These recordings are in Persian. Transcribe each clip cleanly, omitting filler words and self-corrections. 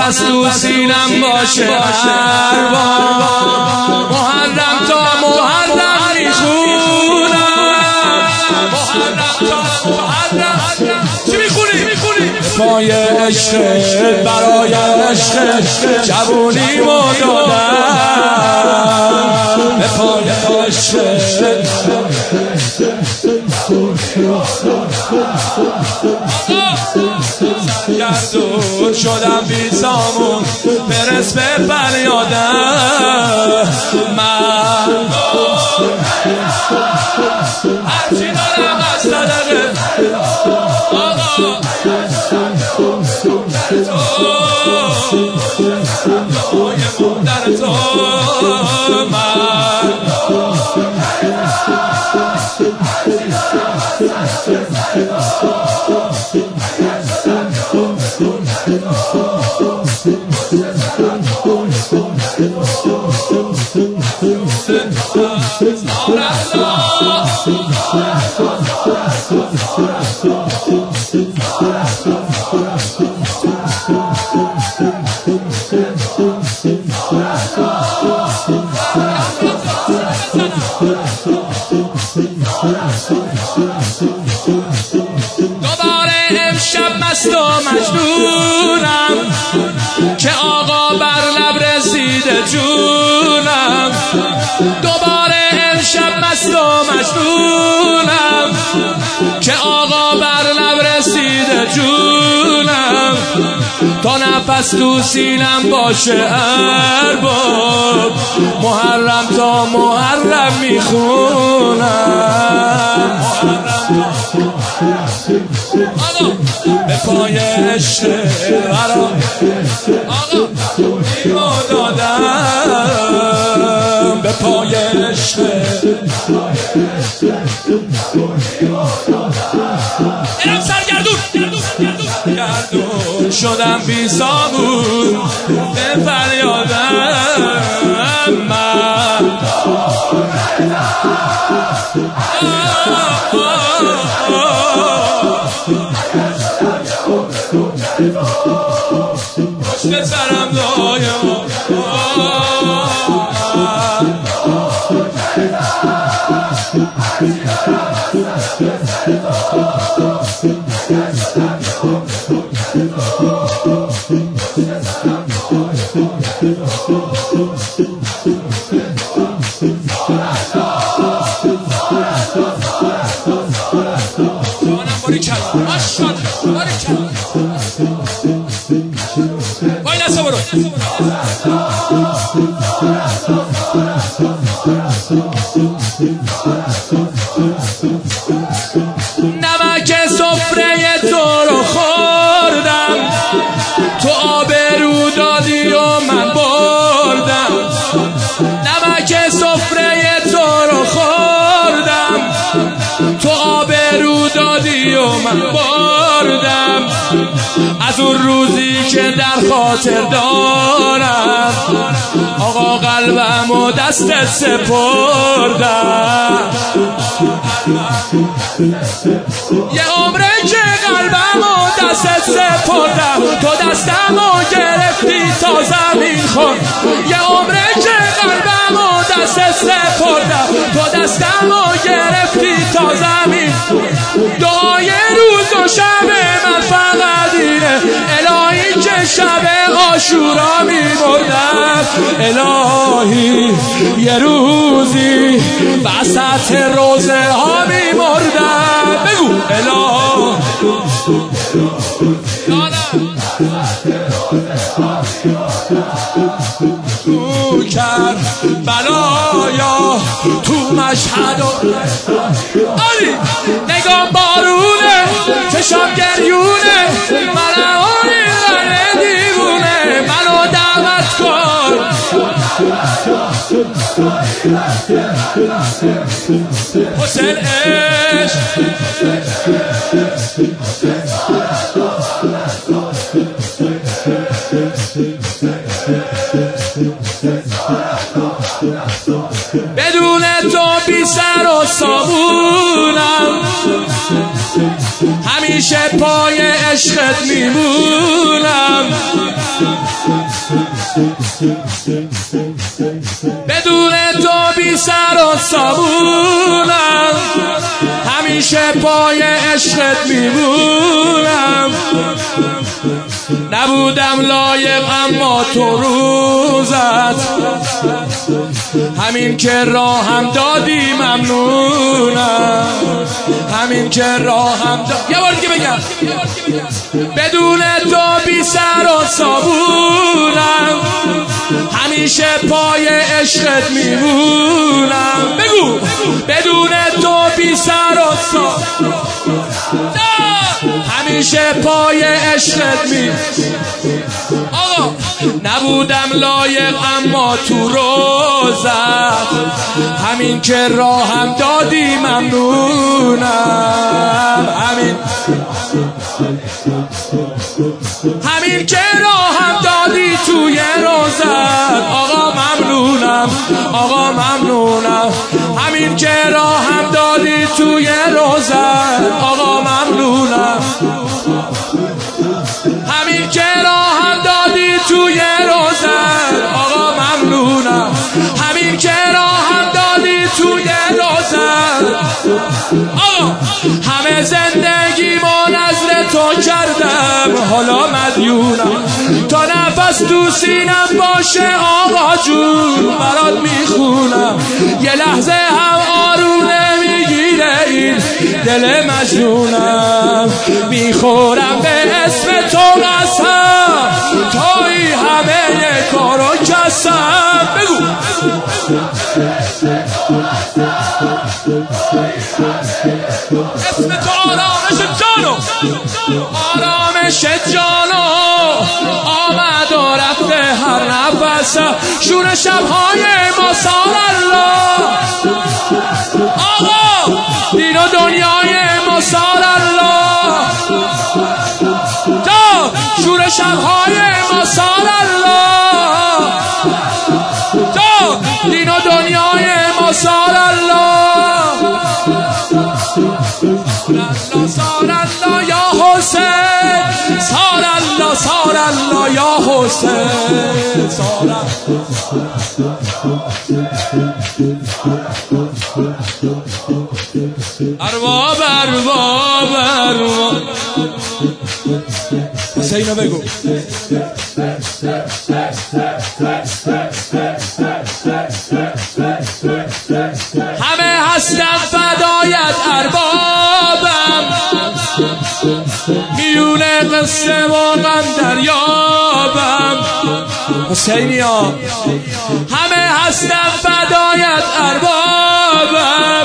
نفس تو سینم باشه هر بار محرم تا محرم میخونم محرم تا محرم چی میخونی؟ پای عشق برای عشق جوونیمو دادم به پای عشق سرگردون شدم بی سامون برس به فریادم من هرچی دارم از صدقه آقا در تو من دوباره امشب مست و مجنونم که آقا بر لب رسیده جونم دوباره امشب مست و مجنونم که آقا بر لب رسیده جونم تا نفس تو سینم باشه ارباب محرم تا محرم میخونم به پای عشق برا آقا ایمو دادم به پای عشق اینم سرگردون شدم بی سامون به فریادم من پشت سرم دایم نمک سفره تو رو خوردم تو آبرو دادی و من بردم نمک سفره تو رو خوردم تو آبرو دادی و من بردم از اون روزی که در خاطر دارم آقا قلبم و دستت سپردم یه عمره که قلبم و دستت سپردم تو دستم و گرفتی تا زمین خورد یه عمره که قلبم و دستت سپردم تو دستم و گرفتی تا زمین دعای روز و شب من فقط اینه الهی که شب عاشورا می‌مردم الهی یه روزی وسط روزه ها می‌مردم بگو الهی تو کربلایا تو مشهد آلی نگام بارونه چشام گریونه منم آلی غره دیوونه منو دعوت کن حسین عشق بدون تو بی سر و سامونم، همیشه پای عشقت میمونم. بدون تو بی سر و سامونم، همیشه پای عشقت میمونم. نبودم لایق اما تو روزت، همین که راهم دادی ممنونم. همین که راهم دادی. یه بار دیگه بگم. بدون تو بی سر و صابونم، همیشه پای عشقت میمونم. بگو بدون تو بی سر و صابونم، همیشه پای عشقت آقا نبودم لایق اما تو روزت، همین که راهم دادی ممنونم. همین که راهم دادی توی روزت، آقا ممنونم، آقا ممنونم. همین که راهم دادی توی روزت، آقا ممنونم. همین که راهم دادی توی روزت، آقا ممنونم. همین که راهم دادی توی روزت، آقا همه زندگیمو نذر تو کردم، حالا مدیونم. تا نفس تو سینم باشه آقا جون، برات میخونم. یه لحظه هم آروم نمیگیره این دل مجنونم. میخورم به اسم تو قسم، توی همه کارو کسم. بگو اسم تو آرامش جانو، آرامش جانو. آمد و رفت هر نفس، شور شبهای ما سال الله. آقا دین و دنیای ما سال الله، تا شور شبهای ما سال الله، تا دین و دنیای ما سال الله. سال الله یا حسین، سال الله، سال الله یا حسین، سال ارباب ارباب ارباب. حسینو بگو. همه هستم فدایت اربابم، میون قصه و غم دریابم. حسینی ها همه هستم فدایت اربابم،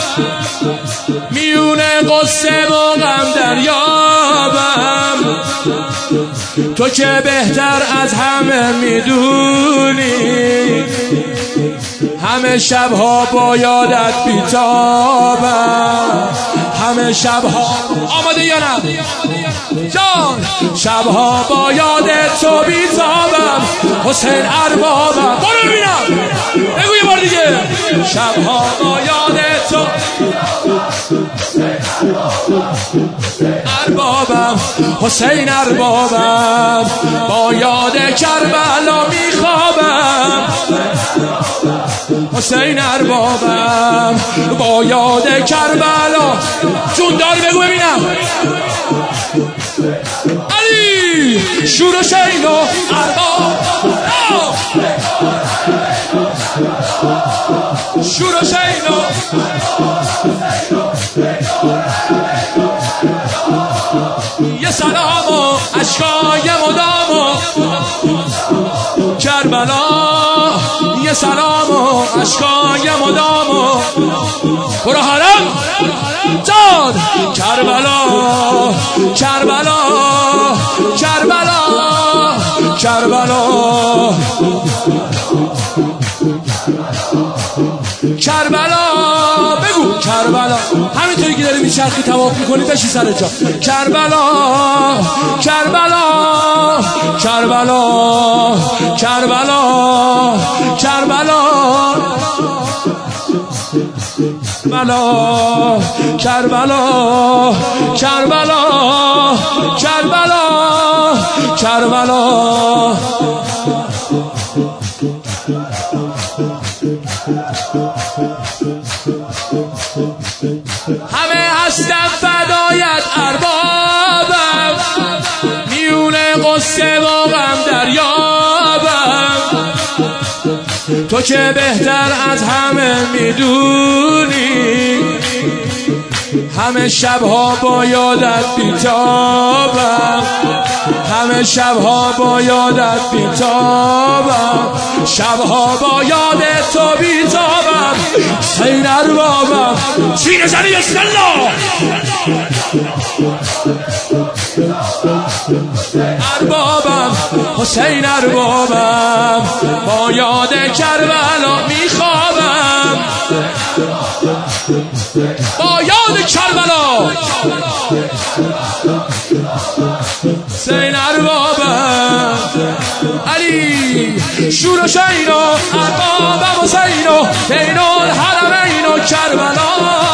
میون قصه و غم دریابم. تو که بهتر از همه میدونی، همه شبها با یادت بیتابم. همه شبها آماده یا نه جان، شبها با یاد تو بیتابم. حسین اربابم، برو ببینم. بگو یه بار دیگه. شبها با یاد تو اربابم، حسین اربابم. با یاد کربلا میخوابم. حسین اربابم، با یاد کربلا. جون داری بگو ببینم. علی شور و شین و ارباب، شور و شین و یه سلام و عشقای مدام و کربلا. یه سلام و عشقای مدام و برو حرم جان. کربلا کربلا کربلا کربلا کربلا. بگو کربلا. همینطوری که داری میچرخی طواف میکنی بشی سر جا. کربلا کربلا کربلا کربلا کربلا کربلا کربلا کربلا کربلا. همه هستم فدایت اربابم، میون قصه و غم دریابم. تو که بهتر از همه میدونی، همه شبها با یادت بیتابم، همه شبها با یادت بیتابم، شبها با یاد تو بیتابم. حسین اربابم سینه زنی بسم الله. اربابم حسین اربابم، با یاد کربلا میخوابم، با یاد کربلا. حسین اربابم علی شور و شین و اربابم حسین و بین الحرمین و کربلا.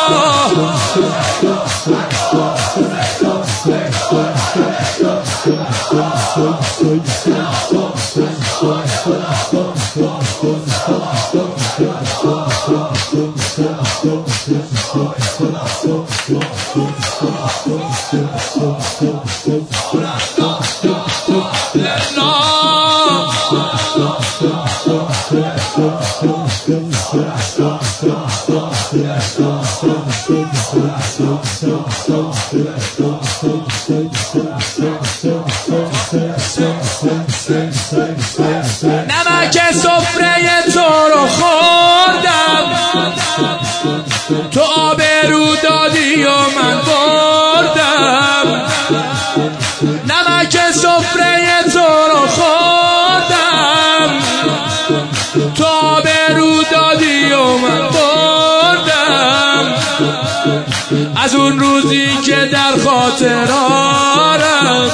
نمک سفره تو رو خوردم، تو آبرو دادی و من بردم. نمک سفره تو رو خوردم، تو آبرو دادی و من بردم. از اون روزی که در خاطرارم،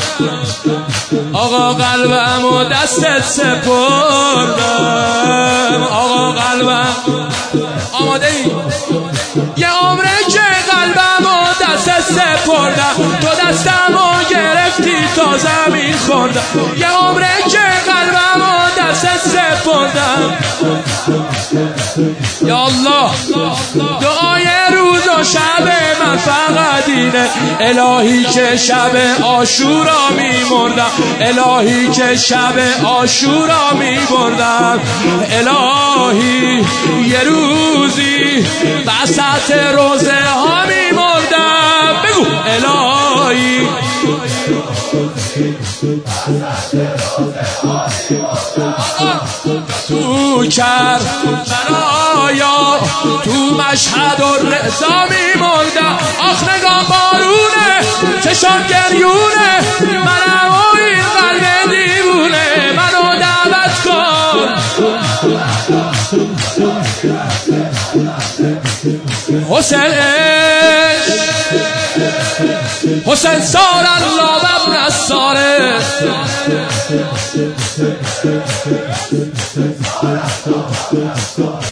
آقا قلبم و دستت سپردم. آقا قلبم آماده ای؟ یه عمره که قلبم و دستت سپردم، تو دستم و گرفتی تا زمین خوردم. یه عمره که قلبم و دستت سپردم. یا الله دعای روز و شب من فقط اینه، الهی که شب عاشورا میمردم، الهی که شب عاشورا میمردم. الهی یه روزی وسط روزه ها میمردم. بگو الهی تو کربلایا تو مشهد و رضا میمردم. آخ نگاه بارونه چشان گریونه، منم و این قلب دیوونه، منو دعوت کن. حسین حسین سار الله و ابن الساره.